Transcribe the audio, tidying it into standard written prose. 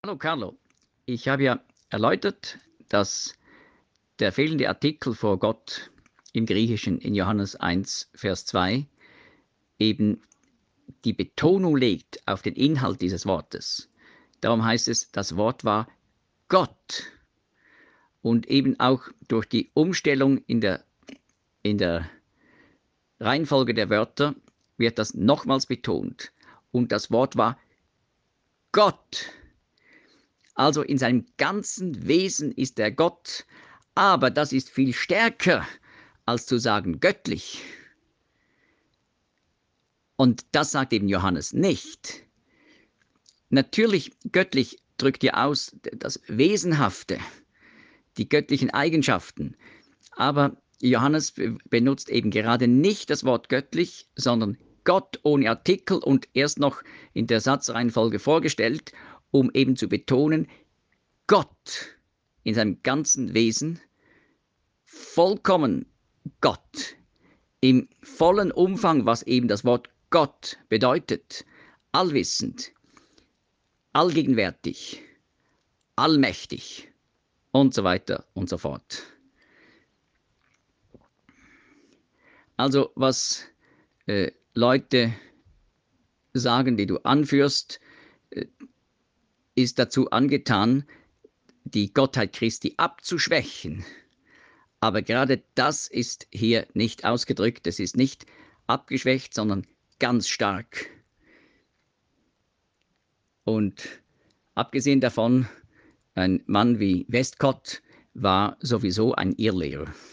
Hallo Carlo, ich habe ja erläutert, dass der fehlende Artikel vor Gott im Griechischen in Johannes 1, Vers 2 eben die Betonung legt auf den Inhalt dieses Wortes. Darum heißt es, das Wort war Gott. Und eben auch durch die Umstellung in der Reihenfolge der Wörter wird das nochmals betont. Und das Wort war Gott. Also in seinem ganzen Wesen ist er Gott, aber das ist viel stärker als zu sagen göttlich. Und das sagt eben Johannes nicht. Natürlich, göttlich drückt ja aus das Wesenhafte, die göttlichen Eigenschaften. Aber Johannes benutzt eben gerade nicht das Wort göttlich, sondern Gott ohne Artikel und erst noch in der Satzreihenfolge vorgestellt, um eben zu betonen, Gott in seinem ganzen Wesen, vollkommen Gott, im vollen Umfang, was eben das Wort Gott bedeutet, allwissend, allgegenwärtig, allmächtig und so weiter und so fort. Also was Leute sagen, die du anführst, äh, ist dazu angetan, die Gottheit Christi abzuschwächen. Aber gerade das ist hier nicht ausgedrückt. Es ist nicht abgeschwächt, sondern ganz stark. Und abgesehen davon, ein Mann wie Westcott war sowieso ein Irrlehrer.